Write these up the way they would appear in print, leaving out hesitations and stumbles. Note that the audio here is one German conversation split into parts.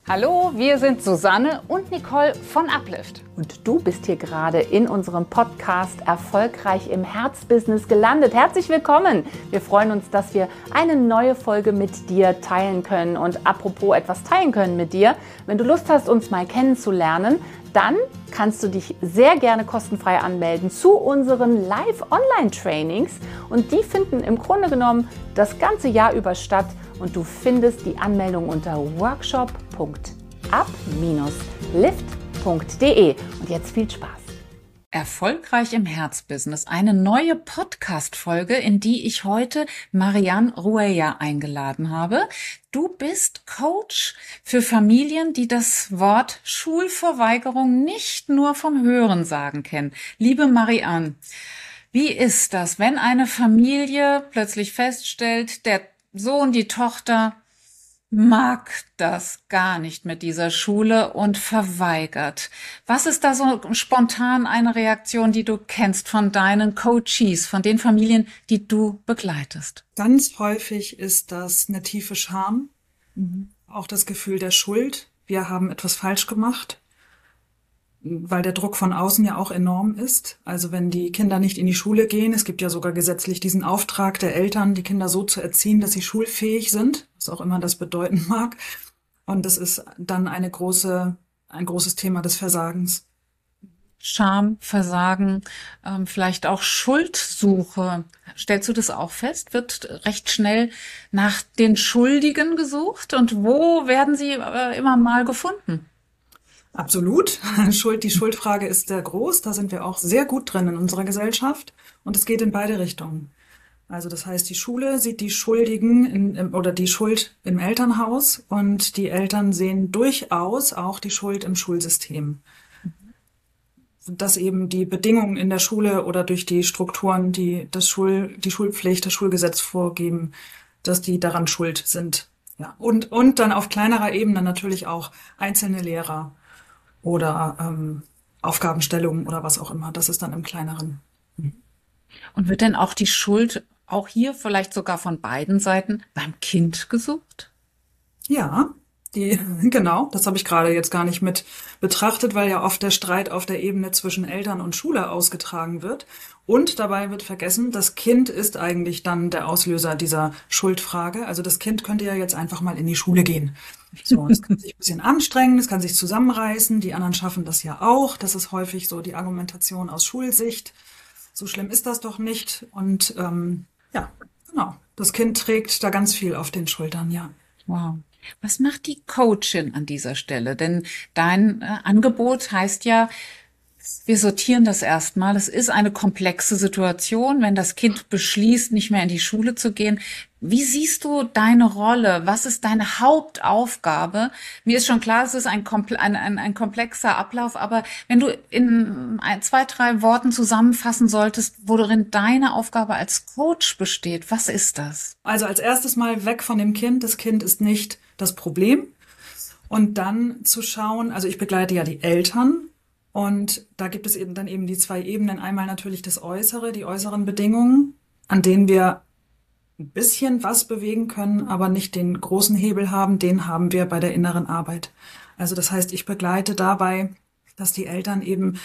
Hallo, wir sind Susanne und Nicole von Uplift. Und du bist hier gerade in unserem Podcast Erfolgreich im Herzbusiness gelandet. Herzlich willkommen! Wir freuen uns, dass wir eine neue Folge mit dir teilen können. Und apropos etwas teilen können mit dir, wenn du Lust hast, uns mal kennenzulernen, dann kannst du dich sehr gerne kostenfrei anmelden zu unseren Live-Online-Trainings. Und die finden im Grunde genommen das ganze Jahr über statt. Und du findest die Anmeldung unter workshop.up-lift.de. Und jetzt viel Spaß. Erfolgreich im Herzbusiness, eine neue Podcast-Folge, in die ich heute Marianne Roueya eingeladen habe. Du bist Coach für Familien, die das Wort Schulverweigerung nicht nur vom Hörensagen kennen. Liebe Marianne, wie ist das, wenn eine Familie plötzlich feststellt, der Sohn, die Tochter mag das gar nicht mit dieser Schule und verweigert? Was ist da so spontan eine Reaktion, die du kennst von deinen Coaches, von den Familien, die du begleitest? Ganz häufig ist das eine tiefe Scham, auch das Gefühl der Schuld. Wir haben etwas falsch gemacht, weil der Druck von außen ja auch enorm ist. Also wenn die Kinder nicht in die Schule gehen, es gibt ja sogar gesetzlich diesen Auftrag der Eltern, die Kinder so zu erziehen, dass sie schulfähig sind, was auch immer das bedeuten mag. Und das ist dann ein großes Thema des Versagens. Scham, Versagen, vielleicht auch Schuldsuche. Stellst du das auch fest? Wird recht schnell nach den Schuldigen gesucht? Und wo werden sie immer mal gefunden? Absolut. Die Schuldfrage ist sehr groß. Da sind wir auch sehr gut drin in unserer Gesellschaft. Und es geht in beide Richtungen. Also das heißt, die Schule sieht die Schuldigen oder die Schuld im Elternhaus und die Eltern sehen durchaus auch die Schuld im Schulsystem. Dass eben die Bedingungen in der Schule oder durch die Strukturen, die die Schulpflicht, das Schulgesetz vorgeben, dass die daran schuld sind. Ja. Und dann auf kleinerer Ebene natürlich auch einzelne Lehrer oder Aufgabenstellungen oder was auch immer. Das ist dann im Kleineren. Und wird denn auch die Schuld auch hier vielleicht sogar von beiden Seiten beim Kind gesucht? Ja, genau. Das habe ich gerade jetzt gar nicht mit betrachtet, weil ja oft der Streit auf der Ebene zwischen Eltern und Schule ausgetragen wird. Und dabei wird vergessen, das Kind ist eigentlich dann der Auslöser dieser Schuldfrage. Also das Kind könnte ja jetzt einfach mal in die Schule gehen. So, es kann sich ein bisschen anstrengen, es kann sich zusammenreißen. Die anderen schaffen das ja auch. Das ist häufig so die Argumentation aus Schulsicht. So schlimm ist das doch nicht. Und ja, genau. Das Kind trägt da ganz viel auf den Schultern, ja. Wow. Was macht die Coachin an dieser Stelle? Denn dein Angebot heißt ja, wir sortieren das erstmal. Es ist eine komplexe Situation, wenn das Kind beschließt, nicht mehr in die Schule zu gehen. Wie siehst du deine Rolle? Was ist deine Hauptaufgabe? Mir ist schon klar, es ist ein komplexer Ablauf, aber wenn du in 2, 3 Worten zusammenfassen solltest, worin deine Aufgabe als Coach besteht, was ist das? Also als erstes mal weg von dem Kind. Das Kind ist nicht das Problem. Und dann zu schauen, also ich begleite ja die Eltern. Und da gibt es eben dann eben die 2 Ebenen. Einmal natürlich das Äußere, die äußeren Bedingungen, an denen wir ein bisschen was bewegen können, aber nicht den großen Hebel haben. Den haben wir bei der inneren Arbeit. Also das heißt, ich begleite dabei, dass die Eltern eben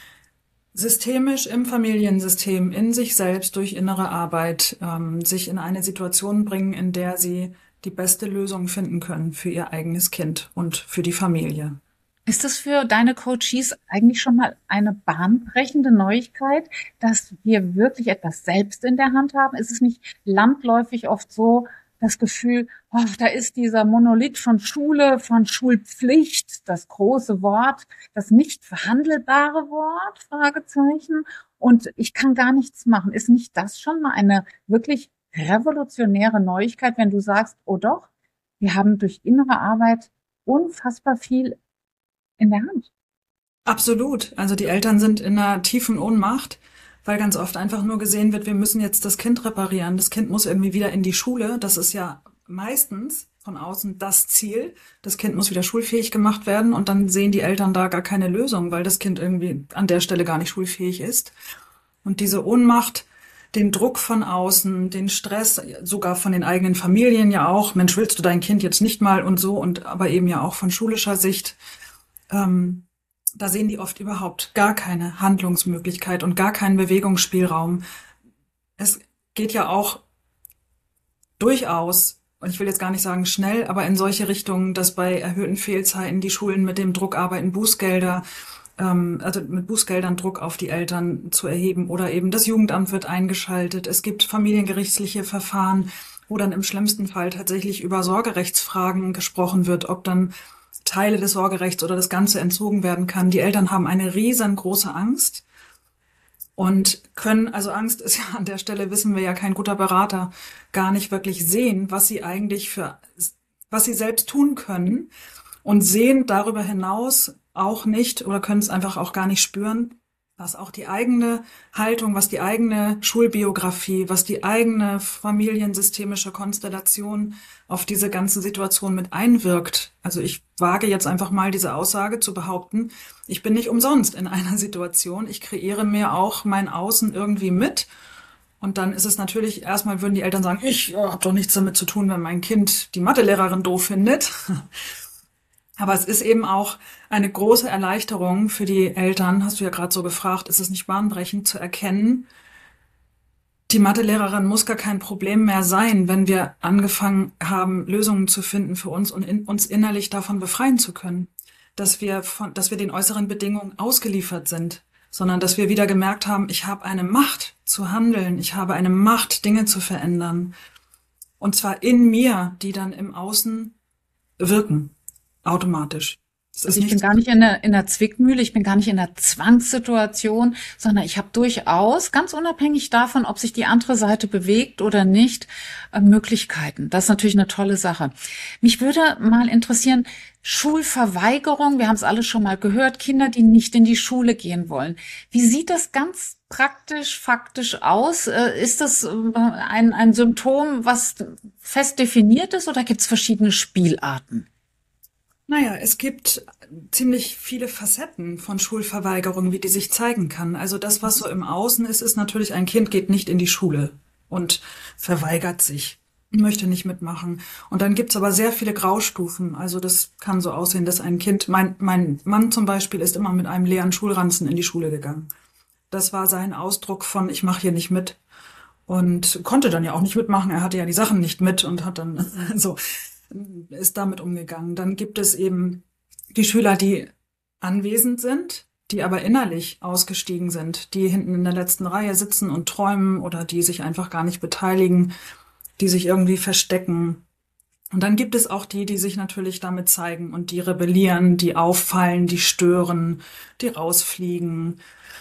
systemisch im Familiensystem in sich selbst durch innere Arbeit sich in eine Situation bringen, in der sie die beste Lösung finden können für ihr eigenes Kind und für die Familie. Ist das für deine Coaches eigentlich schon mal eine bahnbrechende Neuigkeit, dass wir wirklich etwas selbst in der Hand haben? Ist es nicht landläufig oft so das Gefühl, oh, da ist dieser Monolith von Schule, von Schulpflicht, das große Wort, das nicht verhandelbare Wort, Fragezeichen, und ich kann gar nichts machen. Ist nicht das schon mal eine wirklich revolutionäre Neuigkeit, wenn du sagst, oh doch, wir haben durch innere Arbeit unfassbar viel in der Hand? Absolut. Also die Eltern sind in einer tiefen Ohnmacht, weil ganz oft einfach nur gesehen wird, wir müssen jetzt das Kind reparieren. Das Kind muss irgendwie wieder in die Schule. Das ist ja meistens von außen das Ziel. Das Kind muss wieder schulfähig gemacht werden und dann sehen die Eltern da gar keine Lösung, weil das Kind irgendwie an der Stelle gar nicht schulfähig ist. Und diese Ohnmacht, den Druck von außen, den Stress, sogar von den eigenen Familien ja auch. Mensch, willst du dein Kind jetzt nicht mal und so, und aber eben ja auch von schulischer Sicht. Da sehen die oft überhaupt gar keine Handlungsmöglichkeit und gar keinen Bewegungsspielraum. Es geht ja auch durchaus, und ich will jetzt gar nicht sagen schnell, aber in solche Richtungen, dass bei erhöhten Fehlzeiten die Schulen mit dem Druck arbeiten, Bußgelder, also mit Bußgeldern Druck auf die Eltern zu erheben, oder eben das Jugendamt wird eingeschaltet. Es gibt familiengerichtliche Verfahren, wo dann im schlimmsten Fall tatsächlich über Sorgerechtsfragen gesprochen wird, ob dann Teile des Sorgerechts oder das Ganze entzogen werden kann. Die Eltern haben eine riesengroße Angst und können, also Angst ist ja an der Stelle, wissen wir ja, kein guter Berater, gar nicht wirklich sehen, was sie eigentlich was sie selbst tun können, und sehen darüber hinaus auch nicht oder können es einfach auch gar nicht spüren, was auch die eigene Haltung, was die eigene Schulbiografie, was die eigene familiensystemische Konstellation auf diese ganze Situation mit einwirkt. Also ich wage jetzt einfach mal diese Aussage zu behaupten, ich bin nicht umsonst in einer Situation, ich kreiere mir auch mein Außen irgendwie mit. Und dann ist es natürlich, erstmal würden die Eltern sagen, ich habe doch nichts damit zu tun, wenn mein Kind die Mathelehrerin doof findet. Aber es ist eben auch eine große Erleichterung für die Eltern, hast du ja gerade so gefragt, ist es nicht bahnbrechend zu erkennen, die Mathelehrerin muss gar kein Problem mehr sein, wenn wir angefangen haben, Lösungen zu finden für uns und uns innerlich davon befreien zu können, dass wir den äußeren Bedingungen ausgeliefert sind, sondern dass wir wieder gemerkt haben, ich habe eine Macht zu handeln, ich habe eine Macht, Dinge zu verändern. Und zwar in mir, die dann im Außen wirken. Automatisch. Also ich bin gar nicht in der Zwickmühle, ich bin gar nicht in der Zwangssituation, sondern ich habe durchaus, ganz unabhängig davon, ob sich die andere Seite bewegt oder nicht, Möglichkeiten. Das ist natürlich eine tolle Sache. Mich würde mal interessieren, Schulverweigerung, wir haben es alle schon mal gehört, Kinder, die nicht in die Schule gehen wollen. Wie sieht das ganz praktisch, faktisch aus? Ist das ein Symptom, was fest definiert ist, oder gibt es verschiedene Spielarten? Naja, es gibt ziemlich viele Facetten von Schulverweigerung, wie die sich zeigen kann. Also das, was so im Außen ist, ist natürlich, ein Kind geht nicht in die Schule und verweigert sich, möchte nicht mitmachen. Und dann gibt's aber sehr viele Graustufen. Also das kann so aussehen, dass ein Kind, mein Mann zum Beispiel ist immer mit einem leeren Schulranzen in die Schule gegangen. Das war sein Ausdruck von, ich mache hier nicht mit. Und konnte dann ja auch nicht mitmachen. Er hatte ja die Sachen nicht mit und hat dann so... ist damit umgegangen. Dann gibt es eben die Schüler, die anwesend sind, die aber innerlich ausgestiegen sind, die hinten in der letzten Reihe sitzen und träumen oder die sich einfach gar nicht beteiligen, die sich irgendwie verstecken. Und dann gibt es auch die sich natürlich damit zeigen und die rebellieren, die auffallen, die stören, die rausfliegen,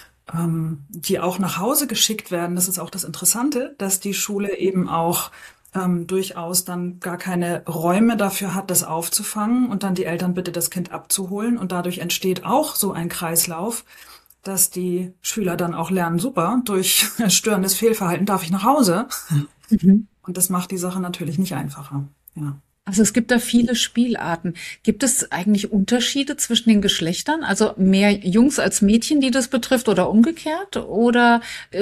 die auch nach Hause geschickt werden. Das ist auch das Interessante, dass die Schule eben auch durchaus dann gar keine Räume dafür hat, das aufzufangen und dann die Eltern bitte das Kind abzuholen. Und dadurch entsteht auch so ein Kreislauf, dass die Schüler dann auch lernen, super, durch störendes Fehlverhalten darf ich nach Hause. Mhm. Und das macht die Sache natürlich nicht einfacher. Ja. Also es gibt da viele Spielarten. Gibt es eigentlich Unterschiede zwischen den Geschlechtern? Also mehr Jungs als Mädchen, die das betrifft, oder umgekehrt? Oder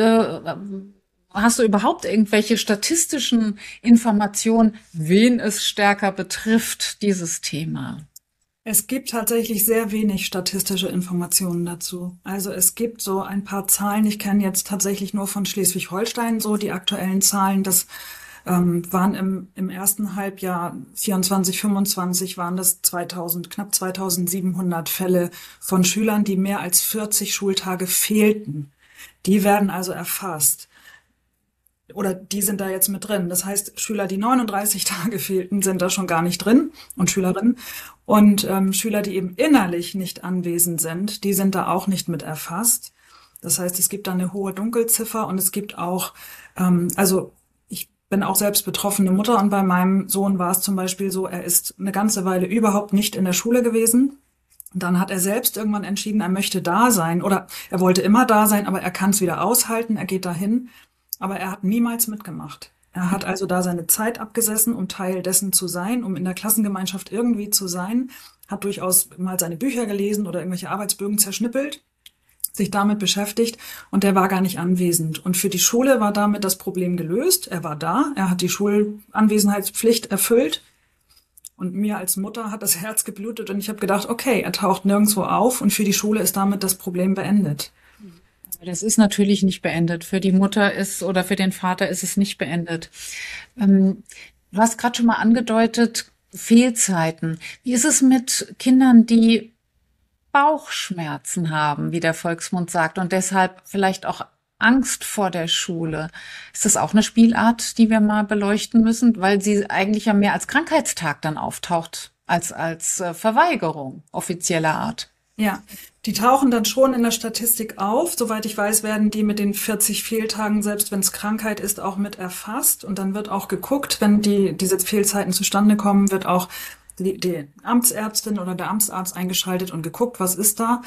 hast du überhaupt irgendwelche statistischen Informationen, wen es stärker betrifft, dieses Thema? Es gibt tatsächlich sehr wenig statistische Informationen dazu. Also es gibt so ein paar Zahlen. Ich kenne jetzt tatsächlich nur von Schleswig-Holstein so die aktuellen Zahlen. Das waren im ersten Halbjahr 24, 25 waren das knapp 2700 Fälle von Schülern, die mehr als 40 Schultage fehlten. Die werden also erfasst. Oder die sind da jetzt mit drin. Das heißt, Schüler, die 39 Tage fehlten, sind da schon gar nicht drin, und Schülerinnen. Und Schüler, die eben innerlich nicht anwesend sind, die sind da auch nicht mit erfasst. Das heißt, es gibt da eine hohe Dunkelziffer, und es gibt auch, also ich bin auch selbst betroffene Mutter, und bei meinem Sohn war es zum Beispiel so, er ist eine ganze Weile überhaupt nicht in der Schule gewesen. Und dann hat er selbst irgendwann entschieden, er möchte da sein, oder er wollte immer da sein, aber er kann es wieder aushalten, er geht dahin. Aber er hat niemals mitgemacht. Er hat also da seine Zeit abgesessen, um Teil dessen zu sein, um in der Klassengemeinschaft irgendwie zu sein, hat durchaus mal seine Bücher gelesen oder irgendwelche Arbeitsbögen zerschnippelt, sich damit beschäftigt und der war gar nicht anwesend. Und für die Schule war damit das Problem gelöst. Er war da, er hat die Schulanwesenheitspflicht erfüllt. Und mir als Mutter hat das Herz geblutet und ich habe gedacht, okay, er taucht nirgendwo auf und für die Schule ist damit das Problem beendet. Das ist natürlich nicht beendet. Für die Mutter ist oder für den Vater ist es nicht beendet. Du hast gerade schon mal angedeutet, Fehlzeiten. Wie ist es mit Kindern, die Bauchschmerzen haben, wie der Volksmund sagt, und deshalb vielleicht auch Angst vor der Schule? Ist das auch eine Spielart, die wir mal beleuchten müssen, weil sie eigentlich ja mehr als Krankheitstag dann auftaucht, als Verweigerung offizieller Art? Ja, die tauchen dann schon in der Statistik auf. Soweit ich weiß, werden die mit den 40 Fehltagen, selbst wenn es Krankheit ist, auch mit erfasst. Und dann wird auch geguckt, wenn diese Fehlzeiten zustande kommen, wird auch die Amtsärztin oder der Amtsarzt eingeschaltet und geguckt, was ist da.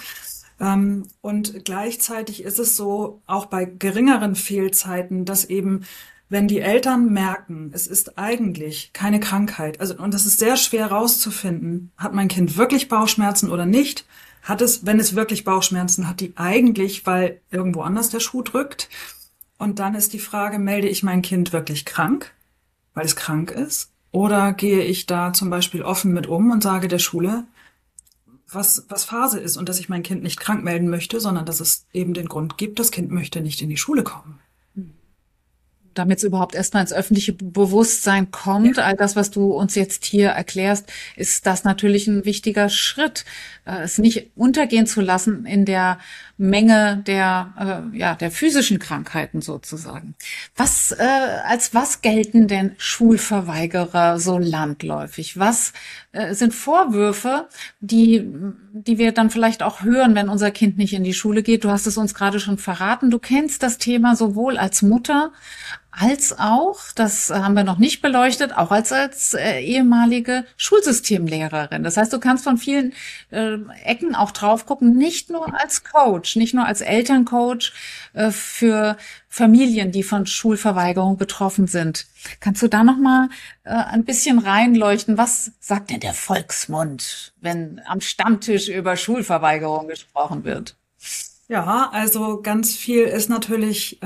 Und gleichzeitig ist es so, auch bei geringeren Fehlzeiten, dass eben, wenn die Eltern merken, es ist eigentlich keine Krankheit, also, und das ist sehr schwer rauszufinden, hat mein Kind wirklich Bauchschmerzen oder nicht? Wenn es wirklich Bauchschmerzen hat, die eigentlich, weil irgendwo anders der Schuh drückt. Und dann ist die Frage, melde ich mein Kind wirklich krank, weil es krank ist? Oder gehe ich da zum Beispiel offen mit um und sage der Schule, was Phase ist und dass ich mein Kind nicht krank melden möchte, sondern dass es eben den Grund gibt, das Kind möchte nicht in die Schule kommen. Damit es überhaupt erstmal ins öffentliche Bewusstsein kommt, all das, was du uns jetzt hier erklärst, ist das natürlich ein wichtiger Schritt, es nicht untergehen zu lassen in der Menge der physischen Krankheiten sozusagen. Als was gelten denn Schulverweigerer so landläufig? Was sind Vorwürfe, die wir dann vielleicht auch hören, wenn unser Kind nicht in die Schule geht? Du hast es uns gerade schon verraten. Du kennst das Thema sowohl als Mutter als auch, das haben wir noch nicht beleuchtet, auch als ehemalige Schulsystemlehrerin. Das heißt, du kannst von vielen Ecken auch drauf gucken, nicht nur als Coach, nicht nur als Elterncoach für Familien, die von Schulverweigerung betroffen sind. Kannst du da noch mal ein bisschen reinleuchten? Was sagt denn der Volksmund, wenn am Stammtisch über Schulverweigerung gesprochen wird? Ja, also ganz viel ist natürlich,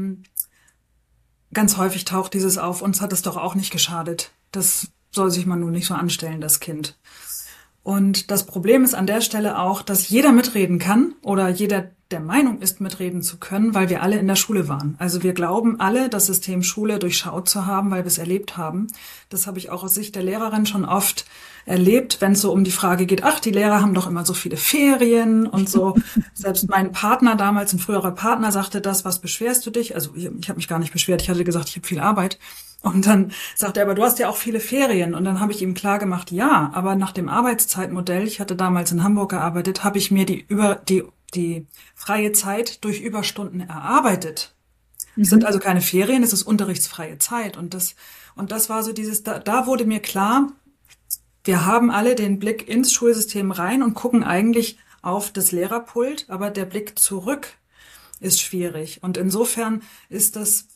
ganz häufig taucht dieses auf, uns hat es doch auch nicht geschadet. Das soll sich man nun nicht so anstellen, das Kind. Und das Problem ist an der Stelle auch, dass jeder mitreden kann oder jeder der Meinung ist, mitreden zu können, weil wir alle in der Schule waren. Also wir glauben alle, das System Schule durchschaut zu haben, weil wir es erlebt haben. Das habe ich auch aus Sicht der Lehrerin schon oft erlebt, wenn es so um die Frage geht, ach, die Lehrer haben doch immer so viele Ferien und so. Selbst mein Partner damals, ein früherer Partner, sagte das, was beschwerst du dich? Also ich habe mich gar nicht beschwert, ich hatte gesagt, ich habe viel Arbeit. Und dann sagte er, aber du hast ja auch viele Ferien. Und dann habe ich ihm klar gemacht, ja, aber nach dem Arbeitszeitmodell, ich hatte damals in Hamburg gearbeitet, habe ich mir die freie Zeit durch Überstunden erarbeitet. Es sind also keine Ferien, es ist unterrichtsfreie Zeit. Und das war so da wurde mir klar, wir haben alle den Blick ins Schulsystem rein und gucken eigentlich auf das Lehrerpult, aber der Blick zurück ist schwierig. Und insofern ist das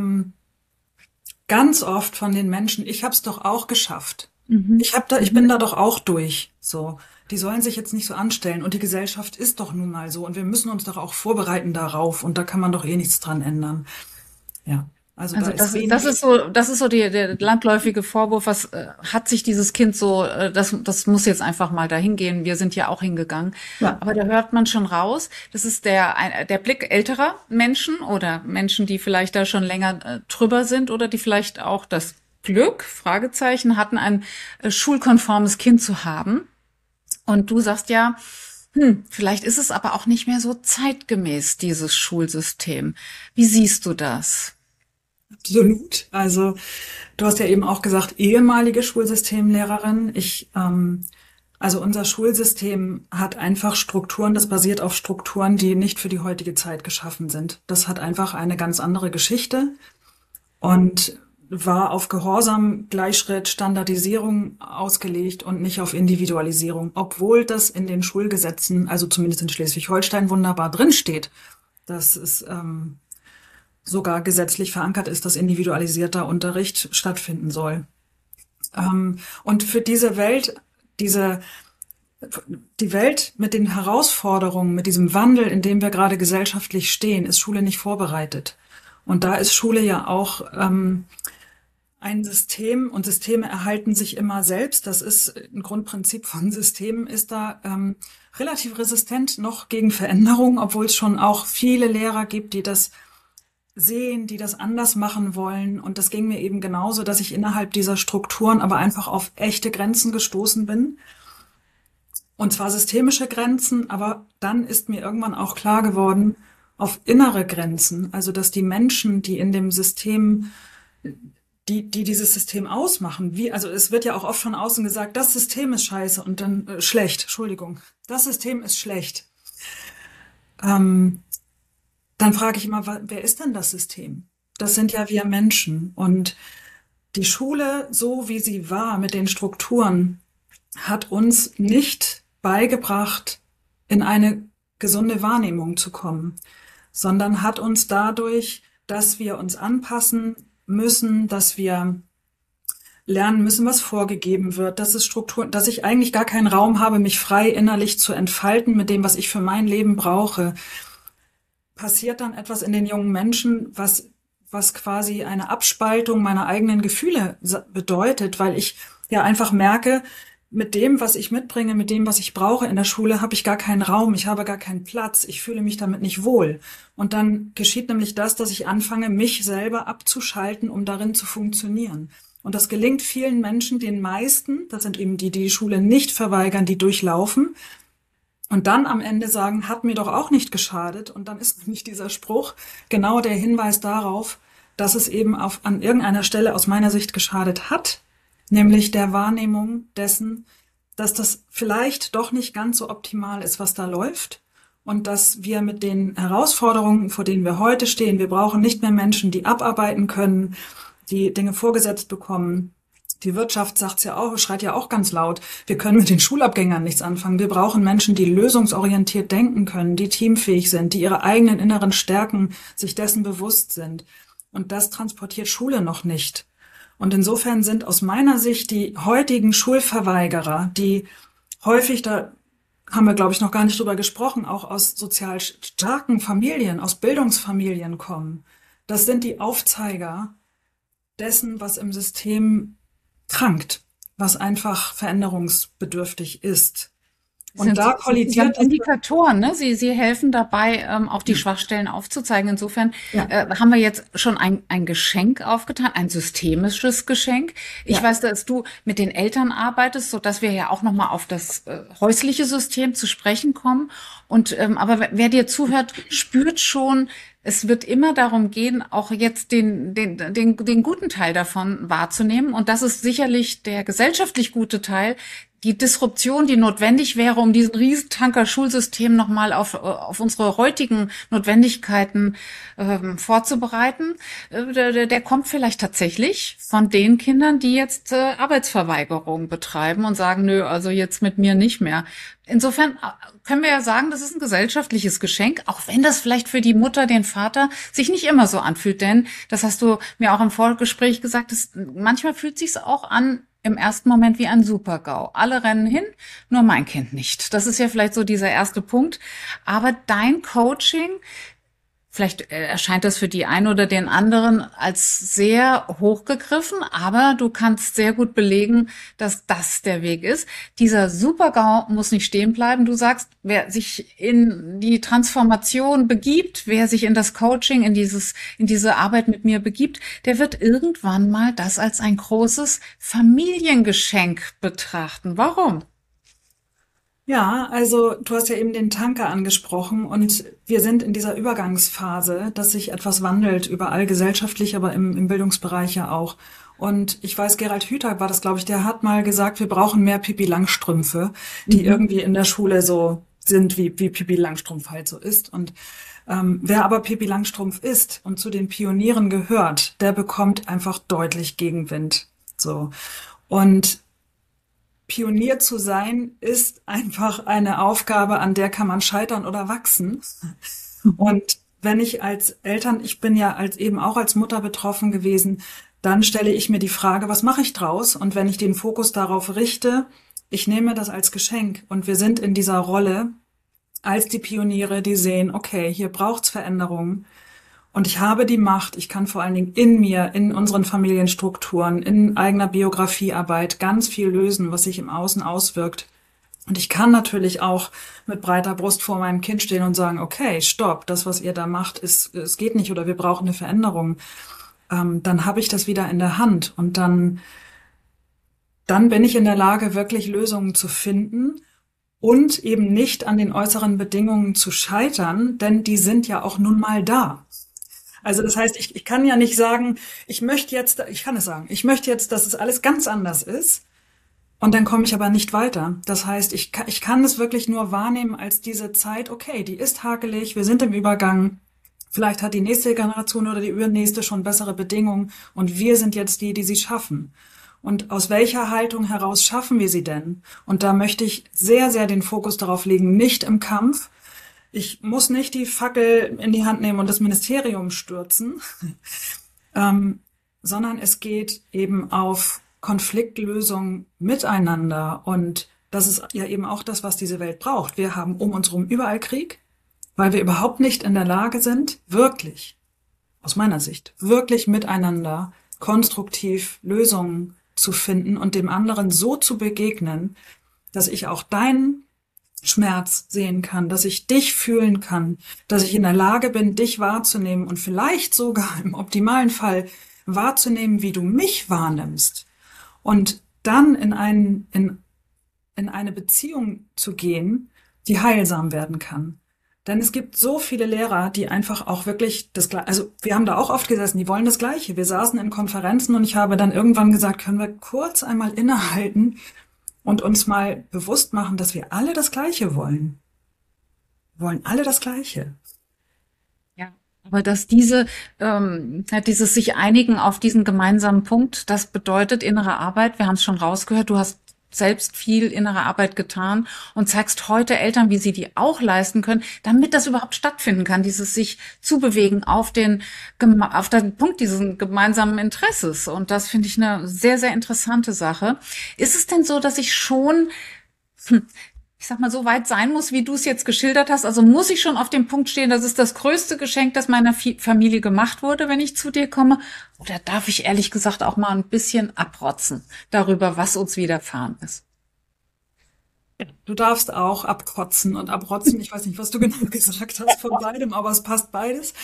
ganz oft von den Menschen, ich habe es doch auch geschafft. Ich bin da doch auch durch. So, die sollen sich jetzt nicht so anstellen und die Gesellschaft ist doch nun mal so und wir müssen uns doch auch vorbereiten darauf und da kann man doch eh nichts dran ändern. Ja. Also das ist so der landläufige Vorwurf, was hat sich dieses Kind so, das muss jetzt einfach mal dahin gehen, wir sind ja auch hingegangen. Ja. Aber da hört man schon raus, das ist der Blick älterer Menschen oder Menschen, die vielleicht da schon länger drüber sind oder die vielleicht auch das Glück, Fragezeichen, hatten, ein schulkonformes Kind zu haben. Und du sagst ja, vielleicht ist es aber auch nicht mehr so zeitgemäß, dieses Schulsystem. Wie siehst du das? Absolut. Also du hast ja eben auch gesagt, ehemalige Schulsystemlehrerin. Also unser Schulsystem hat einfach Strukturen, das basiert auf Strukturen, die nicht für die heutige Zeit geschaffen sind. Das hat einfach eine ganz andere Geschichte und war auf Gehorsam, Gleichschritt, Standardisierung ausgelegt und nicht auf Individualisierung, obwohl das in den Schulgesetzen, also zumindest in Schleswig-Holstein, wunderbar drinsteht, dass es sogar gesetzlich verankert ist, dass individualisierter Unterricht stattfinden soll. Und für diese Welt, diese die Welt mit den Herausforderungen, mit diesem Wandel, in dem wir gerade gesellschaftlich stehen, ist Schule nicht vorbereitet. Und da ist Schule ja auch ein System, und Systeme erhalten sich immer selbst. Das ist ein Grundprinzip von Systemen, ist da relativ resistent noch gegen Veränderung, obwohl es schon auch viele Lehrer gibt, die das sehen, die das anders machen wollen. Und das ging mir eben genauso, dass ich innerhalb dieser Strukturen aber einfach auf echte Grenzen gestoßen bin. Und zwar systemische Grenzen, aber dann ist mir irgendwann auch klar geworden, auf innere Grenzen. Also, dass die Menschen, die in dem System, die dieses System ausmachen, also es wird ja auch oft von außen gesagt, das System ist scheiße und dann schlecht, Entschuldigung, das System ist schlecht. Dann frage ich immer, wer ist denn das System? Das sind ja wir Menschen. Und die Schule, so wie sie war, mit den Strukturen, hat uns nicht beigebracht, in eine gesunde Wahrnehmung zu kommen, sondern hat uns dadurch, dass wir uns anpassen müssen, dass wir lernen müssen, was vorgegeben wird, dass es Strukturen, dass ich eigentlich gar keinen Raum habe, mich frei innerlich zu entfalten mit dem, was ich für mein Leben brauche, passiert dann etwas in den jungen Menschen, was quasi eine Abspaltung meiner eigenen Gefühle bedeutet, weil ich ja einfach merke, mit dem, was ich mitbringe, mit dem, was ich brauche in der Schule, habe ich gar keinen Raum, ich habe gar keinen Platz, ich fühle mich damit nicht wohl. Und dann geschieht nämlich das, dass ich anfange, mich selber abzuschalten, um darin zu funktionieren. Und das gelingt vielen Menschen, den meisten, das sind eben die, die die Schule nicht verweigern, die durchlaufen und dann am Ende sagen, hat mir doch auch nicht geschadet. Und dann ist nämlich dieser Spruch genau der Hinweis darauf, dass es eben an irgendeiner Stelle aus meiner Sicht geschadet hat, nämlich der Wahrnehmung dessen, dass das vielleicht doch nicht ganz so optimal ist, was da läuft und dass wir mit den Herausforderungen, vor denen wir heute stehen, wir brauchen nicht mehr Menschen, die abarbeiten können, die Dinge vorgesetzt bekommen. Die Wirtschaft sagt's ja auch, schreit ja auch ganz laut, wir können mit den Schulabgängern nichts anfangen. Wir brauchen Menschen, die lösungsorientiert denken können, die teamfähig sind, die ihre eigenen inneren Stärken sich dessen bewusst sind. Und das transportiert Schule noch nicht. Und insofern sind aus meiner Sicht die heutigen Schulverweigerer, die häufig, da haben wir, glaube ich, noch gar nicht drüber gesprochen, auch aus sozial starken Familien, aus Bildungsfamilien kommen. Das sind die Aufzeiger dessen, was im System krankt, was einfach veränderungsbedürftig ist. Und da kollidiert Indikatoren, ne? Sie helfen dabei, auch die Schwachstellen aufzuzeigen. Insofern haben wir jetzt schon ein Geschenk aufgetan, ein systemisches Geschenk. Ich weiß, dass du mit den Eltern arbeitest, so dass wir ja auch noch mal auf das häusliche System zu sprechen kommen. Und aber wer dir zuhört, spürt schon, es wird immer darum gehen, auch jetzt den guten Teil davon wahrzunehmen. Und das ist sicherlich der gesellschaftlich gute Teil, die Disruption, die notwendig wäre, um diesen Riesentanker Schulsystem nochmal auf unsere heutigen Notwendigkeiten vorzubereiten, der kommt vielleicht tatsächlich von den Kindern, die jetzt Arbeitsverweigerung betreiben und sagen, nö, also jetzt mit mir nicht mehr. Insofern können wir ja sagen, das ist ein gesellschaftliches Geschenk, auch wenn das vielleicht für die Mutter, den Vater sich nicht immer so anfühlt. Denn, das hast du mir auch im Vorgespräch gesagt, manchmal fühlt sich's auch an, im ersten Moment wie ein Super-GAU. Alle rennen hin, nur mein Kind nicht. Das ist ja vielleicht so dieser erste Punkt. Aber dein Coaching, vielleicht erscheint das für die einen oder den anderen als sehr hochgegriffen, aber du kannst sehr gut belegen, dass das der Weg ist. Dieser Super-GAU muss nicht stehen bleiben. Du sagst, wer sich in die Transformation begibt, wer sich in das Coaching, in diese Arbeit mit mir begibt, der wird irgendwann mal das als ein großes Familiengeschenk betrachten. Warum? Ja, also du hast ja eben den Tanker angesprochen und wir sind in dieser Übergangsphase, dass sich etwas wandelt, überall gesellschaftlich, aber im Bildungsbereich ja auch. Und ich weiß, Gerald Hüther war das, glaube ich, der hat mal gesagt, wir brauchen mehr Pippi Langstrümpfe, die irgendwie in der Schule so sind, wie Pippi Langstrumpf halt so ist. Und wer aber Pippi Langstrumpf ist und zu den Pionieren gehört, der bekommt einfach deutlich Gegenwind. So. Und Pionier zu sein ist einfach eine Aufgabe, an der kann man scheitern oder wachsen. Und wenn ich als Eltern, ich bin ja eben auch als Mutter betroffen gewesen, dann stelle ich mir die Frage, was mache ich draus? Und wenn ich den Fokus darauf richte, ich nehme das als Geschenk und wir sind in dieser Rolle als die Pioniere, die sehen, okay, hier braucht's Veränderungen und ich habe die Macht, ich kann vor allen Dingen in mir, in unseren Familienstrukturen, in eigener Biografiearbeit ganz viel lösen, was sich im Außen auswirkt. Und ich kann natürlich auch mit breiter Brust vor meinem Kind stehen und sagen, okay, stopp, das, was ihr da macht, es geht nicht oder wir brauchen eine Veränderung. Dann habe ich das wieder in der Hand und dann bin ich in der Lage, wirklich Lösungen zu finden und eben nicht an den äußeren Bedingungen zu scheitern, denn die sind ja auch nun mal da. Also das heißt, ich kann ja nicht sagen, ich möchte jetzt, dass es alles ganz anders ist und dann komme ich aber nicht weiter. Das heißt, ich kann es wirklich nur wahrnehmen als diese Zeit, okay, die ist hakelig, wir sind im Übergang. Vielleicht hat die nächste Generation oder die übernächste schon bessere Bedingungen und wir sind jetzt die sie schaffen. Und aus welcher Haltung heraus schaffen wir sie denn? Und da möchte ich sehr, sehr den Fokus darauf legen, nicht im Kampf. Ich muss nicht die Fackel in die Hand nehmen und das Ministerium stürzen, sondern es geht eben auf Konfliktlösung miteinander. Und das ist ja eben auch das, was diese Welt braucht. Wir haben um uns herum überall Krieg, weil wir überhaupt nicht in der Lage sind, wirklich, aus meiner Sicht, wirklich miteinander konstruktiv Lösungen zu finden und dem anderen so zu begegnen, dass ich auch deinen Schmerz sehen kann, dass ich dich fühlen kann, dass ich in der Lage bin, dich wahrzunehmen und vielleicht sogar im optimalen Fall wahrzunehmen, wie du mich wahrnimmst und dann in eine Beziehung zu gehen, die heilsam werden kann. Denn es gibt so viele Lehrer, die einfach auch wirklich das Gleiche, also wir haben da auch oft gesessen, die wollen das Gleiche. Wir saßen in Konferenzen und ich habe dann irgendwann gesagt, können wir kurz einmal innehalten und uns mal bewusst machen, dass wir alle das Gleiche wollen. Wir wollen alle das Gleiche. Ja, aber dass dieses sich einigen auf diesen gemeinsamen Punkt, das bedeutet innere Arbeit. Wir haben es schon rausgehört. Du hast selbst viel innere Arbeit getan und zeigst heute Eltern, wie sie die auch leisten können, damit das überhaupt stattfinden kann, dieses sich zubewegen auf den Punkt dieses gemeinsamen Interesses. Und das finde ich eine sehr, sehr interessante Sache. Ist es denn so, dass ich schon, ich sag mal, so weit sein muss, wie du es jetzt geschildert hast? Also muss ich schon auf dem Punkt stehen, das ist das größte Geschenk, das meiner Familie gemacht wurde, wenn ich zu dir komme? Oder darf ich ehrlich gesagt auch mal ein bisschen abrotzen darüber, was uns widerfahren ist? Du darfst auch abkotzen und abrotzen. Ich weiß nicht, was du genau gesagt hast von beidem, aber es passt beides.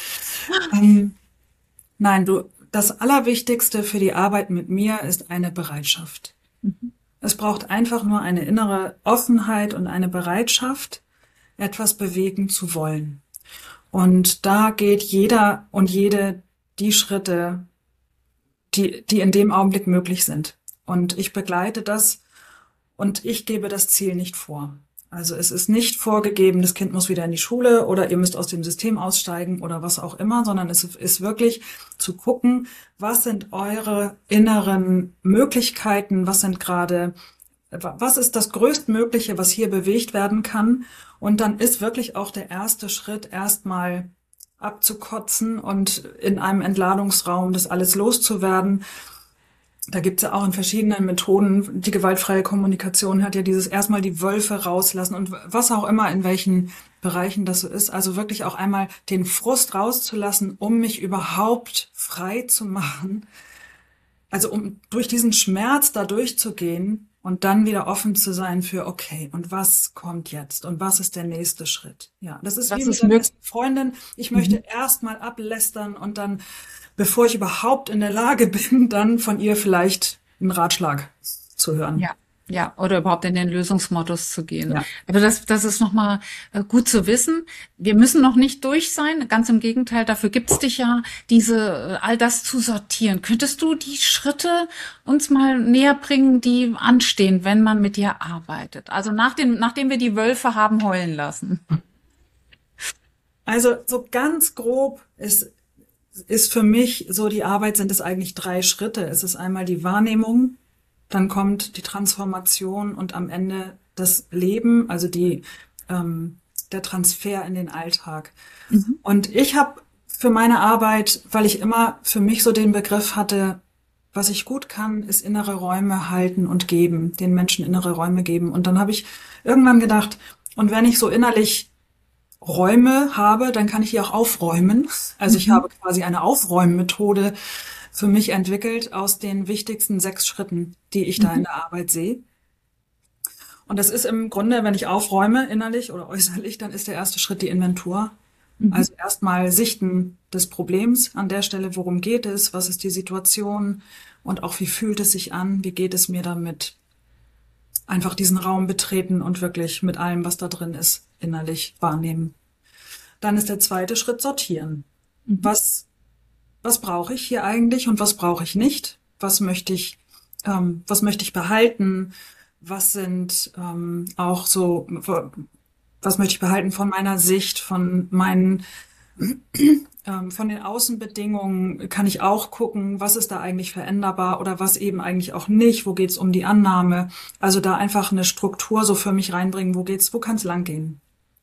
Nein, das Allerwichtigste für die Arbeit mit mir ist eine Bereitschaft. Mhm. Es braucht einfach nur eine innere Offenheit und eine Bereitschaft, etwas bewegen zu wollen. Und da geht jeder und jede die Schritte, die in dem Augenblick möglich sind. Und ich begleite das und ich gebe das Ziel nicht vor. Also es ist nicht vorgegeben, das Kind muss wieder in die Schule oder ihr müsst aus dem System aussteigen oder was auch immer, sondern es ist wirklich zu gucken, was sind eure inneren Möglichkeiten, was ist das Größtmögliche, was hier bewegt werden kann. Und dann ist wirklich auch der erste Schritt, erstmal abzukotzen und in einem Entladungsraum das alles loszuwerden. Da gibt's ja auch in verschiedenen Methoden, die gewaltfreie Kommunikation hat ja dieses erstmal die Wölfe rauslassen und was auch immer, in welchen Bereichen das so ist. Also wirklich auch einmal den Frust rauszulassen, um mich überhaupt frei zu machen. Also um durch diesen Schmerz da durchzugehen und dann wieder offen zu sein für, okay, und was kommt jetzt? Und was ist der nächste Schritt? Ja, das ist wie mit der besten Freundin. Ich möchte erstmal ablästern und dann, bevor ich überhaupt in der Lage bin, dann von ihr vielleicht einen Ratschlag zu hören. Ja, oder überhaupt in den Lösungsmodus zu gehen. Ja. Aber das ist nochmal gut zu wissen. Wir müssen noch nicht durch sein. Ganz im Gegenteil, dafür gibt's dich ja, all das zu sortieren. Könntest du die Schritte uns mal näher bringen, die anstehen, wenn man mit dir arbeitet? Also nachdem wir die Wölfe haben heulen lassen. Also so ganz grob ist für mich so die Arbeit, sind es eigentlich 3 Schritte. Es ist einmal die Wahrnehmung, dann kommt die Transformation und am Ende das Leben, also der Transfer in den Alltag. Und ich habe für meine Arbeit, weil ich immer für mich so den Begriff hatte, was ich gut kann, ist innere Räume halten und geben, den Menschen innere Räume geben. Und dann habe ich irgendwann gedacht, und wenn ich so innerlich Räume habe, dann kann ich die auch aufräumen. Also ich habe quasi eine Aufräummethode für mich entwickelt aus den wichtigsten 6 Schritten, die ich da in der Arbeit sehe. Und das ist im Grunde, wenn ich aufräume, innerlich oder äußerlich, dann ist der erste Schritt die Inventur. Also erstmal Sichten des Problems an der Stelle, worum geht es, was ist die Situation und auch wie fühlt es sich an, wie geht es mir damit. Einfach diesen Raum betreten und wirklich mit allem, was da drin ist, innerlich wahrnehmen. Dann ist der zweite Schritt sortieren. Was brauche ich hier eigentlich und was brauche ich nicht? Was möchte ich behalten? Was sind auch so, was möchte ich behalten von meiner Sicht, von meinen, von den Außenbedingungen kann ich auch gucken, was ist da eigentlich veränderbar oder was eben eigentlich auch nicht, wo geht's um die Annahme. Also da einfach eine Struktur so für mich reinbringen, wo kann es lang gehen.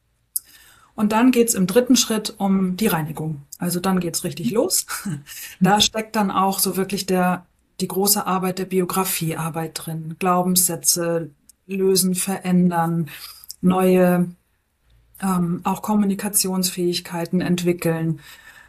Und dann geht's im dritten Schritt um die Reinigung. Also dann geht's richtig los. Da steckt dann auch so wirklich die große Arbeit der Biografiearbeit drin. Glaubenssätze lösen, verändern, neue auch Kommunikationsfähigkeiten entwickeln.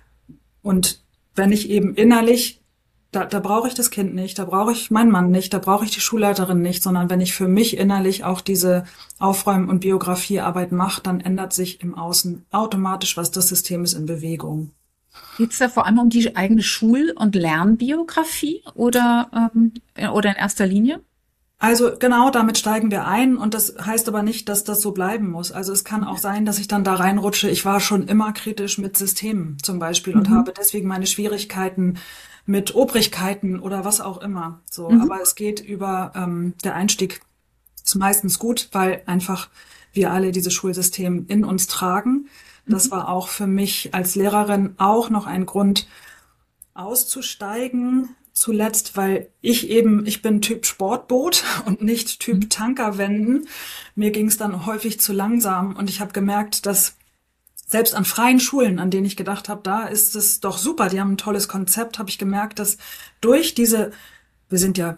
Und wenn ich eben innerlich, da brauche ich das Kind nicht, da brauche ich meinen Mann nicht, da brauche ich die Schulleiterin nicht, sondern wenn ich für mich innerlich auch diese Aufräumen- und Biografiearbeit mache, dann ändert sich im Außen automatisch, was das System ist, in Bewegung. Geht es da vor allem um die eigene Schul- und Lernbiografie oder in erster Linie? Also genau, damit steigen wir ein und das heißt aber nicht, dass das so bleiben muss. Also es kann auch sein, dass ich dann da reinrutsche. Ich war schon immer kritisch mit Systemen zum Beispiel und habe deswegen meine Schwierigkeiten mit Obrigkeiten oder was auch immer. So, aber es geht über der Einstieg ist meistens gut, weil einfach wir alle dieses Schulsystem in uns tragen. Das war auch für mich als Lehrerin auch noch ein Grund auszusteigen. Zuletzt, weil ich bin Typ Sportboot und nicht Typ Tankerwenden. Mir ging es dann häufig zu langsam und ich habe gemerkt, dass selbst an freien Schulen, an denen ich gedacht habe, da ist es doch super, die haben ein tolles Konzept, habe ich gemerkt, dass durch wir sind ja,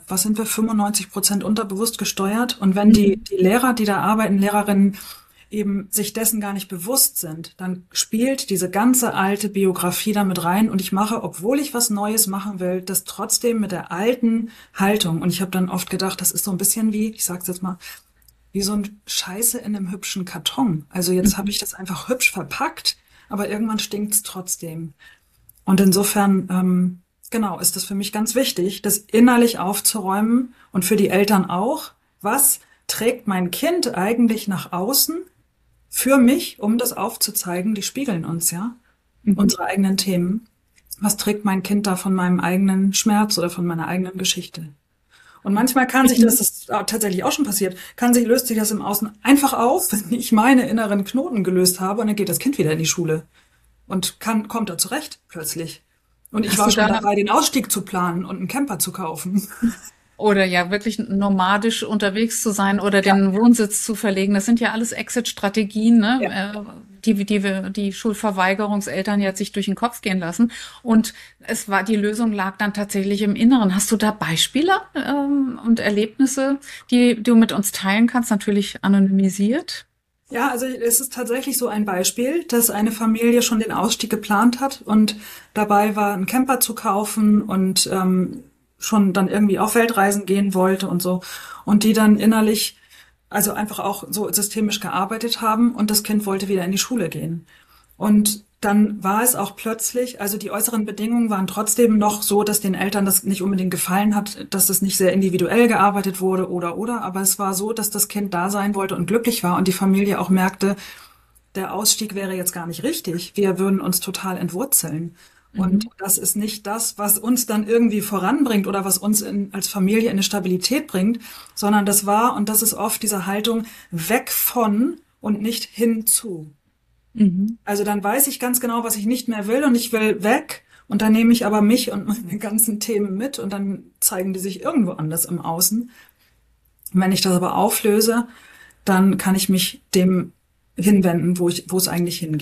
95% unterbewusst gesteuert und wenn die Lehrer, die da arbeiten, Lehrerinnen, eben sich dessen gar nicht bewusst sind, dann spielt diese ganze alte Biografie damit rein und ich mache, obwohl ich was Neues machen will, das trotzdem mit der alten Haltung. Und ich habe dann oft gedacht, das ist so ein bisschen wie, ich sag's jetzt mal, wie so ein Scheiße in einem hübschen Karton. Also jetzt habe ich das einfach hübsch verpackt, aber irgendwann stinkt's trotzdem. Und insofern, genau, ist das für mich ganz wichtig, das innerlich aufzuräumen und für die Eltern auch. Was trägt mein Kind eigentlich nach außen? Für mich, um das aufzuzeigen, die spiegeln uns ja, unsere eigenen Themen. Was trägt mein Kind da von meinem eigenen Schmerz oder von meiner eigenen Geschichte? Und manchmal das ist tatsächlich auch schon passiert, löst sich das im Außen einfach auf, wenn ich meine inneren Knoten gelöst habe und dann geht das Kind wieder in die Schule und kommt da zurecht plötzlich. Und ich war schon dabei, den Ausstieg zu planen und einen Camper zu kaufen. Oder ja, wirklich nomadisch unterwegs zu sein oder den Wohnsitz zu verlegen. Das sind ja alles Exit-Strategien, ne? Ja. Die Schulverweigerungseltern jetzt sich durch den Kopf gehen lassen. Und die Lösung lag dann tatsächlich im Inneren. Hast du da Beispiele und Erlebnisse, die du mit uns teilen kannst? Natürlich anonymisiert. Ja, also es ist tatsächlich so ein Beispiel, dass eine Familie schon den Ausstieg geplant hat und dabei war, einen Camper zu kaufen und schon dann irgendwie auf Weltreisen gehen wollte und so. Und die dann innerlich, also einfach auch so systemisch gearbeitet haben und das Kind wollte wieder in die Schule gehen. Und dann war es auch plötzlich, also die äußeren Bedingungen waren trotzdem noch so, dass den Eltern das nicht unbedingt gefallen hat, dass es nicht sehr individuell gearbeitet wurde oder, aber es war so, dass das Kind da sein wollte und glücklich war und die Familie auch merkte, der Ausstieg wäre jetzt gar nicht richtig. Wir würden uns total entwurzeln. Und das ist nicht das, was uns dann irgendwie voranbringt oder was uns als Familie in eine Stabilität bringt, sondern das war, und das ist oft diese Haltung, weg von und nicht hinzu. Also dann weiß ich ganz genau, was ich nicht mehr will und ich will weg und dann nehme ich aber mich und meine ganzen Themen mit und dann zeigen die sich irgendwo anders im Außen. Und wenn ich das aber auflöse, dann kann ich mich dem hinwenden, wo es eigentlich hingeht.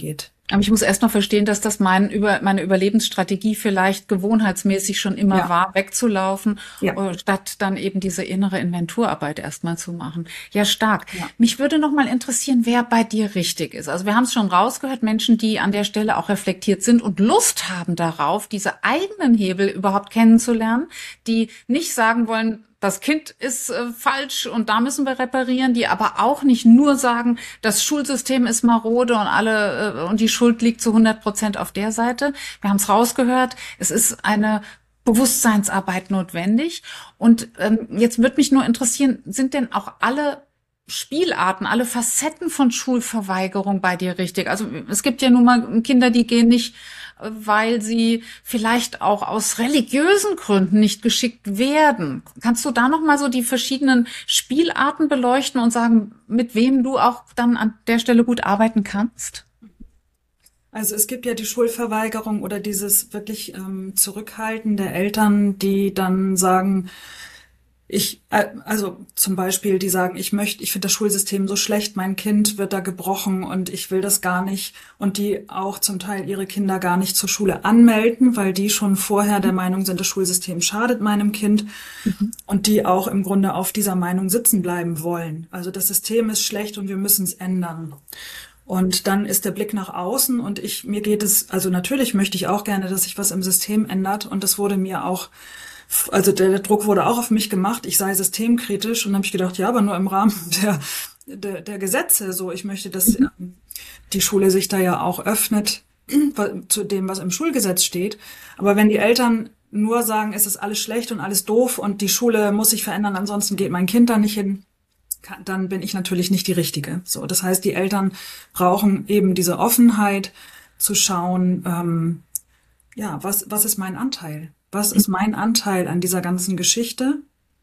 Aber ich muss erst mal verstehen, dass das meine Überlebensstrategie vielleicht gewohnheitsmäßig schon immer war, wegzulaufen, statt dann eben diese innere Inventurarbeit erstmal zu machen. Ja, stark. Ja. Mich würde noch mal interessieren, wer bei dir richtig ist. Also wir haben es schon rausgehört, Menschen, die an der Stelle auch reflektiert sind und Lust haben darauf, diese eigenen Hebel überhaupt kennenzulernen, die nicht sagen wollen, das Kind ist falsch und da müssen wir reparieren, die aber auch nicht nur sagen, das Schulsystem ist marode und die Schuld liegt zu 100% auf der Seite. Wir haben es rausgehört, es ist eine Bewusstseinsarbeit notwendig. Und jetzt würde mich nur interessieren, sind denn auch alle Spielarten, alle Facetten von Schulverweigerung bei dir richtig? Also es gibt ja nun mal Kinder, die gehen nicht, weil sie vielleicht auch aus religiösen Gründen nicht geschickt werden. Kannst du da noch mal so die verschiedenen Spielarten beleuchten und sagen, mit wem du auch dann an der Stelle gut arbeiten kannst? Also es gibt ja die Schulverweigerung oder dieses wirklich Zurückhalten der Eltern, die dann sagen, also zum Beispiel, die sagen, ich finde das Schulsystem so schlecht, mein Kind wird da gebrochen und ich will das gar nicht. Und die auch zum Teil ihre Kinder gar nicht zur Schule anmelden, weil die schon vorher der Meinung sind, das Schulsystem schadet meinem Kind. Und die auch im Grunde auf dieser Meinung sitzen bleiben wollen. Also das System ist schlecht und wir müssen es ändern. Und dann ist der Blick nach außen und mir geht es, also natürlich möchte ich auch gerne, dass sich was im System ändert. Und das wurde mir auch, also der Druck wurde auch auf mich gemacht, ich sei systemkritisch und habe ich gedacht, ja, aber nur im Rahmen der Gesetze. So, ich möchte, dass die Schule sich da ja auch öffnet zu dem, was im Schulgesetz steht. Aber wenn die Eltern nur sagen, es ist alles schlecht und alles doof und die Schule muss sich verändern, ansonsten geht mein Kind da nicht hin, dann bin ich natürlich nicht die Richtige. So, das heißt, die Eltern brauchen eben diese Offenheit zu schauen, was ist mein Anteil? Was ist mein Anteil an dieser ganzen Geschichte?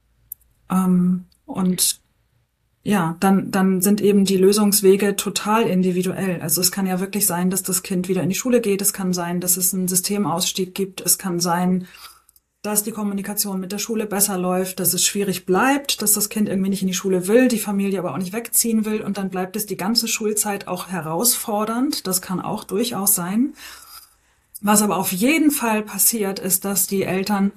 Und ja, dann sind eben die Lösungswege total individuell. Also es kann ja wirklich sein, dass das Kind wieder in die Schule geht. Es kann sein, dass es einen Systemausstieg gibt. Es kann sein, dass die Kommunikation mit der Schule besser läuft, dass es schwierig bleibt, dass das Kind irgendwie nicht in die Schule will, die Familie aber auch nicht wegziehen will und dann bleibt es die ganze Schulzeit auch herausfordernd. Das kann auch durchaus sein. Was aber auf jeden Fall passiert, ist, dass die Eltern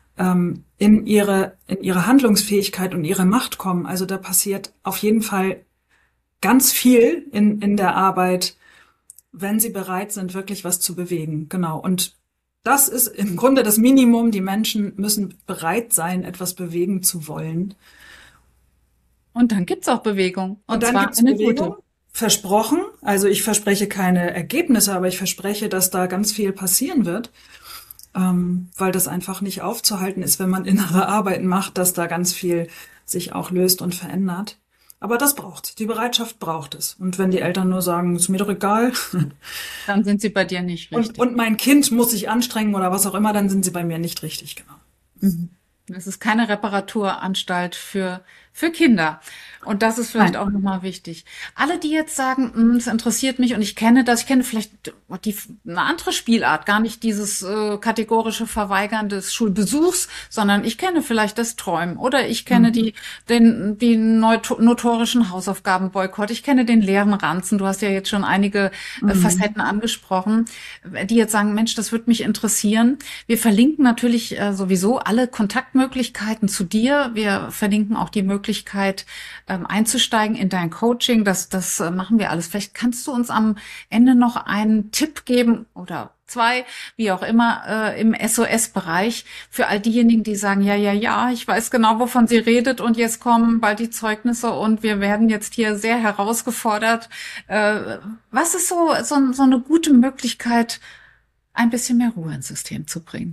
in ihre Handlungsfähigkeit und ihre Macht kommen. Also da passiert auf jeden Fall ganz viel in der Arbeit, wenn sie bereit sind, wirklich was zu bewegen. Genau. Und das ist im Grunde das Minimum. Die Menschen müssen bereit sein, etwas bewegen zu wollen. Und dann gibt's auch Bewegung. Und dann gibt's eine Bewegung. Versprochen. Also ich verspreche keine Ergebnisse, aber ich verspreche, dass da ganz viel passieren wird, weil das einfach nicht aufzuhalten ist, wenn man innere Arbeiten macht, dass da ganz viel sich auch löst und verändert. Aber das braucht's. Die Bereitschaft braucht es. Und wenn die Eltern nur sagen, ist mir doch egal. Dann sind sie bei dir nicht richtig. Und mein Kind muss sich anstrengen oder was auch immer, dann sind sie bei mir nicht richtig, genau. Das ist keine Reparaturanstalt für Kinder. Und das ist vielleicht auch nochmal wichtig. Alle, die jetzt sagen, es interessiert mich und ich kenne vielleicht eine andere Spielart, gar nicht dieses kategorische Verweigern des Schulbesuchs, sondern ich kenne vielleicht das Träumen oder ich kenne den notorischen Hausaufgabenboykott, ich kenne den leeren Ranzen. Du hast ja jetzt schon einige Facetten angesprochen, die jetzt sagen, Mensch, das würde mich interessieren. Wir verlinken natürlich sowieso alle Kontaktmöglichkeiten zu dir. Wir verlinken auch die Möglichkeit, einzusteigen in dein Coaching. Das machen wir alles. Vielleicht kannst du uns am Ende noch einen Tipp geben oder zwei, wie auch immer, im SOS-Bereich für all diejenigen, die sagen, ja, ich weiß genau, wovon sie redet und jetzt kommen bald die Zeugnisse und wir werden jetzt hier sehr herausgefordert. Was ist so eine gute Möglichkeit, ein bisschen mehr Ruhe ins System zu bringen?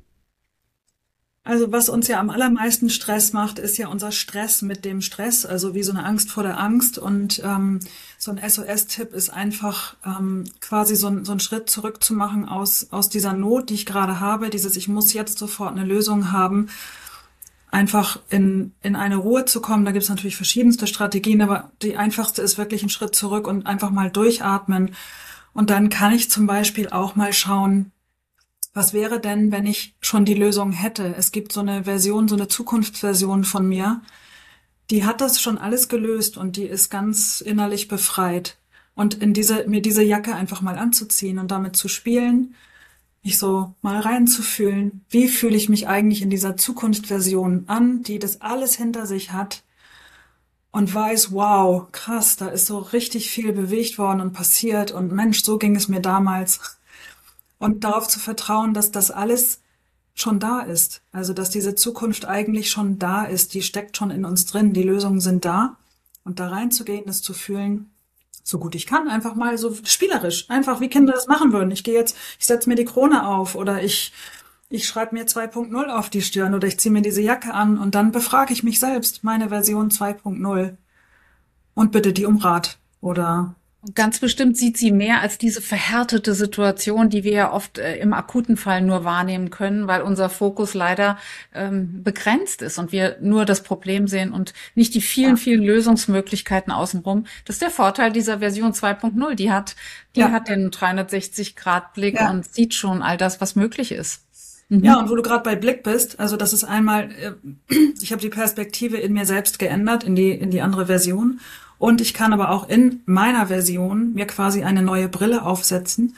Also was uns ja am allermeisten Stress macht, ist ja unser Stress mit dem Stress, also wie so eine Angst vor der Angst. Und so ein SOS-Tipp ist einfach quasi so einen Schritt zurück zu machen aus dieser Not, die ich gerade habe, dieses ich muss jetzt sofort eine Lösung haben, einfach in eine Ruhe zu kommen. Da gibt es natürlich verschiedenste Strategien, aber die einfachste ist wirklich ein Schritt zurück und einfach mal durchatmen. Und dann kann ich zum Beispiel auch mal schauen, was wäre denn, wenn ich schon die Lösung hätte? Es gibt so eine Version, so eine Zukunftsversion von mir, die hat das schon alles gelöst und die ist ganz innerlich befreit. Und mir diese Jacke einfach mal anzuziehen und damit zu spielen, mich so mal reinzufühlen. Wie fühle ich mich eigentlich in dieser Zukunftsversion an, die das alles hinter sich hat und weiß, wow, krass, da ist so richtig viel bewegt worden und passiert und Mensch, so ging es mir damals. Und darauf zu vertrauen, dass das alles schon da ist. Also, dass diese Zukunft eigentlich schon da ist, die steckt schon in uns drin, die Lösungen sind da. Und da reinzugehen, das zu fühlen, so gut ich kann, einfach mal so spielerisch, einfach wie Kinder das machen würden. Ich setze mir die Krone auf oder ich schreibe mir 2.0 auf die Stirn oder ich ziehe mir diese Jacke an und dann befrage ich mich selbst, meine Version 2.0 und bitte die um Rat oder Und ganz bestimmt sieht sie mehr als diese verhärtete Situation, die wir ja oft im akuten Fall nur wahrnehmen können, weil unser Fokus leider begrenzt ist und wir nur das Problem sehen und nicht die vielen, vielen Lösungsmöglichkeiten außenrum. Das ist der Vorteil dieser Version 2.0. Die hat den 360-Grad-Blick und sieht schon all das, was möglich ist. Ja, und wo du gerade bei Blick bist, also das ist einmal, ich habe die Perspektive in mir selbst geändert, in die andere Version. Und ich kann aber auch in meiner Version mir quasi eine neue Brille aufsetzen.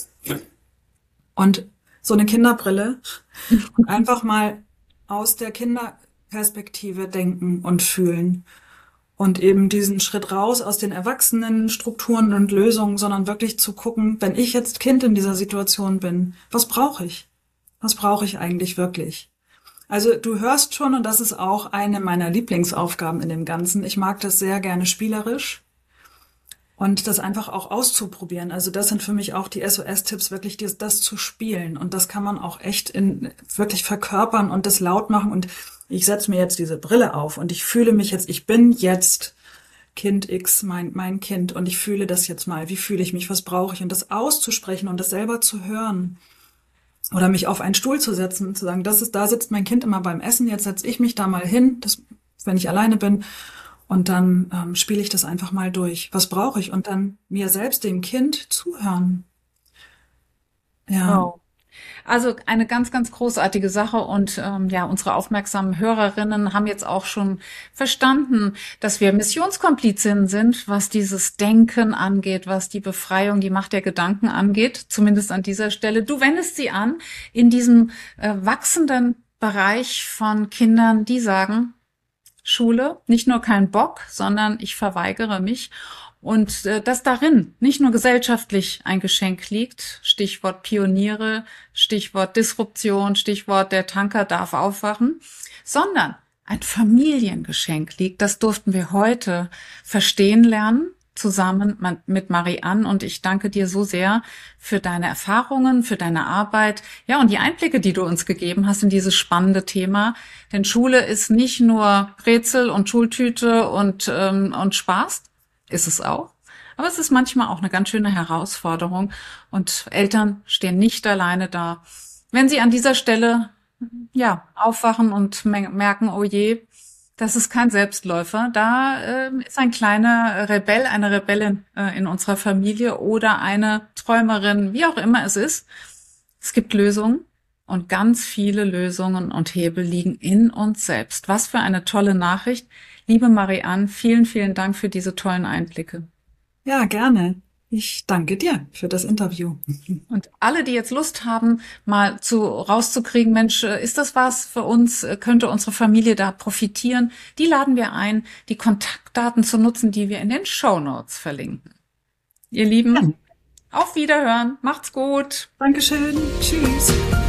Und so eine Kinderbrille und einfach mal aus der Kinderperspektive denken und fühlen. Und eben diesen Schritt raus aus den Erwachsenenstrukturen und Lösungen, sondern wirklich zu gucken, wenn ich jetzt Kind in dieser Situation bin, was brauche ich? Was brauche ich eigentlich wirklich? Also du hörst schon, und das ist auch eine meiner Lieblingsaufgaben in dem Ganzen. Ich mag das sehr gerne spielerisch und das einfach auch auszuprobieren. Also das sind für mich auch die SOS-Tipps, wirklich das zu spielen. Und das kann man auch echt wirklich verkörpern und das laut machen. Und ich setze mir jetzt diese Brille auf und ich fühle mich jetzt, ich bin jetzt Kind X, mein Kind, und ich fühle das jetzt mal. Wie fühle ich mich? Was brauche ich? Und das auszusprechen und das selber zu hören. Oder mich auf einen Stuhl zu setzen und zu sagen, da sitzt mein Kind immer beim Essen, jetzt setze ich mich da mal hin, wenn ich alleine bin, und dann spiele ich das einfach mal durch. Was brauche ich? Und dann mir selbst, dem Kind, zuhören. Ja. Wow. Also eine ganz, ganz großartige Sache und unsere aufmerksamen Hörerinnen haben jetzt auch schon verstanden, dass wir Missionskomplizinnen sind, was dieses Denken angeht, was die Befreiung, die Macht der Gedanken angeht, zumindest an dieser Stelle. Du wendest sie an in diesem wachsenden Bereich von Kindern, die sagen, Schule, nicht nur kein Bock, sondern ich verweigere mich. Und dass darin nicht nur gesellschaftlich ein Geschenk liegt, Stichwort Pioniere, Stichwort Disruption, Stichwort der Tanker darf aufwachen, sondern ein Familiengeschenk liegt. Das durften wir heute verstehen lernen, zusammen mit Marianne. Und ich danke dir so sehr für deine Erfahrungen, für deine Arbeit, ja, und die Einblicke, die du uns gegeben hast in dieses spannende Thema. Denn Schule ist nicht nur Brezel und Schultüte und Spaß, ist es auch. Aber es ist manchmal auch eine ganz schöne Herausforderung und Eltern stehen nicht alleine da. Wenn sie an dieser Stelle, aufwachen und merken, oh je, das ist kein Selbstläufer, da ist ein kleiner Rebell, eine Rebellin in unserer Familie oder eine Träumerin, wie auch immer es ist. Es gibt Lösungen und ganz viele Lösungen und Hebel liegen in uns selbst. Was für eine tolle Nachricht. Liebe Marianne, vielen, vielen Dank für diese tollen Einblicke. Ja, gerne. Ich danke dir für das Interview. Und alle, die jetzt Lust haben, mal rauszukriegen, Mensch, ist das was für uns? Könnte unsere Familie da profitieren? Die laden wir ein, die Kontaktdaten zu nutzen, die wir in den Shownotes verlinken. Ihr Lieben, auf Wiederhören. Macht's gut. Dankeschön. Tschüss.